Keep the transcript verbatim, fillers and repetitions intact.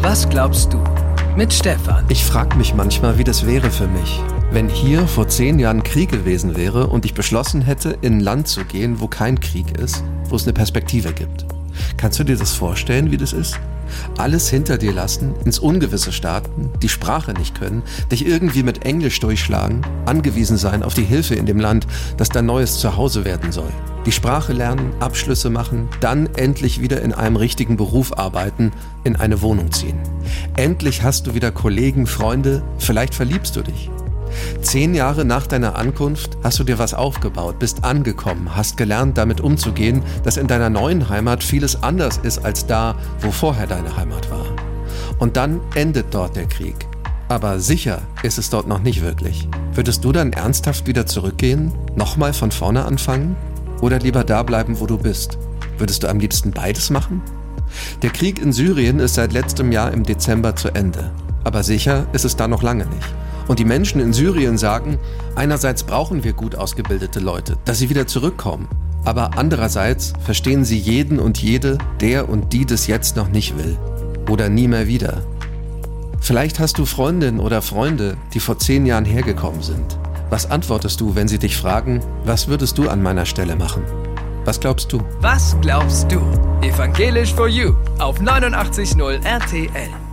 Was glaubst du? Mit Stefan. Ich frage mich manchmal, wie das wäre für mich, wenn hier vor zehn Jahren Krieg gewesen wäre und ich beschlossen hätte, in ein Land zu gehen, wo kein Krieg ist, wo es eine Perspektive gibt. Kannst du dir das vorstellen, wie das ist? Alles hinter dir lassen, ins Ungewisse starten, die Sprache nicht können, dich irgendwie mit Englisch durchschlagen, angewiesen sein auf die Hilfe in dem Land, das dein neues Zuhause werden soll. Die Sprache lernen, Abschlüsse machen, dann endlich wieder in einem richtigen Beruf arbeiten, in eine Wohnung ziehen. Endlich hast du wieder Kollegen, Freunde, vielleicht verliebst du dich. Zehn Jahre nach deiner Ankunft hast du dir was aufgebaut, bist angekommen, hast gelernt, damit umzugehen, dass in deiner neuen Heimat vieles anders ist als da, wo vorher deine Heimat war. Und dann endet dort der Krieg. Aber sicher ist es dort noch nicht wirklich. Würdest du dann ernsthaft wieder zurückgehen? Nochmal von vorne anfangen? Oder lieber da bleiben, wo du bist? Würdest du am liebsten beides machen? Der Krieg in Syrien ist seit letztem Jahr im Dezember zu Ende. Aber sicher ist es da noch lange nicht. Und die Menschen in Syrien sagen, einerseits brauchen wir gut ausgebildete Leute, dass sie wieder zurückkommen. Aber andererseits verstehen sie jeden und jede, der und die das jetzt noch nicht will. Oder nie mehr wieder. Vielleicht hast du Freundinnen oder Freunde, die vor zehn Jahren hergekommen sind. Was antwortest du, wenn sie dich fragen, was würdest du an meiner Stelle machen? Was glaubst du? Was glaubst du? Evangelisch for You auf neunundachtzig Komma null R T L.